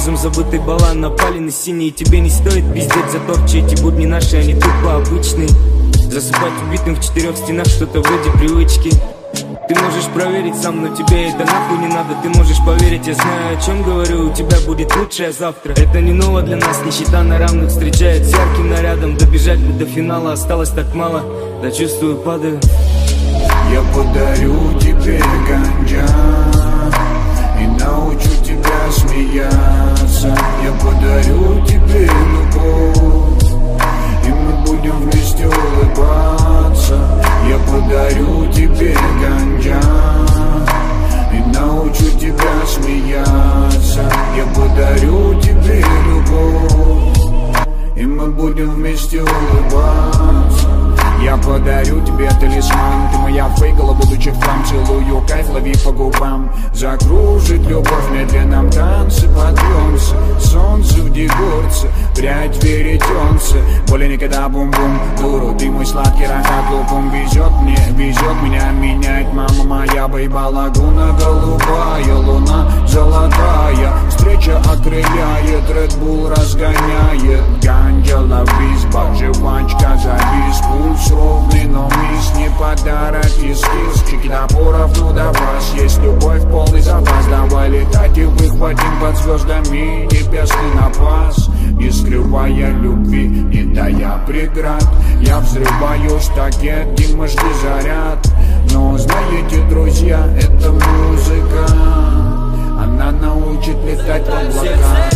разум забытый балан. Напали на синий, тебе не стоит пиздеть за то, че эти будни наши, они тупо обычные. Засыпать убитым в 4 стенах, что-то вроде привычки. Ты можешь проверить сам, но тебе это нахуй не надо. Ты можешь поверить, я знаю, о чем говорю. У тебя будет лучшее завтра. Это не ново для нас, нищета на равных встречает с ярким нарядом. Добежать бы до финала осталось так мало. Да чувствую, падаю. Я подарю тебе ганджа и научу тебя смеяться. Я подарю тебе любовь, и мы будем вместе улыбаться. Я подарю тебе ганджа и научу тебя смеяться. Я подарю тебе любовь, и мы будем вместе улыбаться. Я подарю тебе талисман, ты моя фейкала, будучи в хлам. Целую кайф, лови по губам. Закружит любовь в медленном танце, подъемся. Солнце в дегорце, прядь веретенце. Более никогда бум-бум, дуру, ты мой сладкий рахат лукум. Везет меня менять, мама моя, бейба лагуна. Голубая луна, золотая, встреча окрыляет, Red Bull разгоняет. Ганджа, лавизба, жвачка, завис, пульс ровный, но мисс не подарок, эскиз. Чеки напоров, ну до вас есть любовь, полный запас. Давай летать и выхватим под звездами небесный напас. Не скрывая любви, не дая преград, я взрываю штакет, Дима, жди заряд. Но знаете, друзья, это музыка, она научит летать в облаках.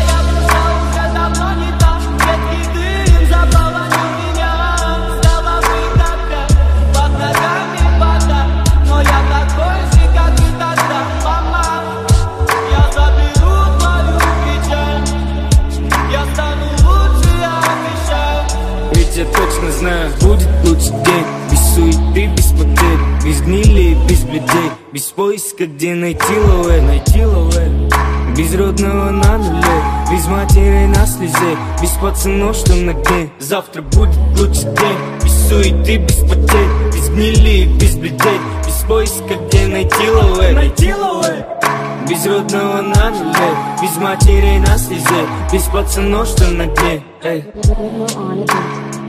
Я точно знаю, будет лучший день. Без суеты, без потерь, без гнили, без бледей, без поиска, где найти лове. Без родного на нуле, без матери на слезе, без пацанов, что на дне. Завтра будет лучший день. Без суеты, без потерь, без гнили, без бледей, без поиска, где найти лове. Без родного на нуле, без матери на слезе, без пацанов, что на дне.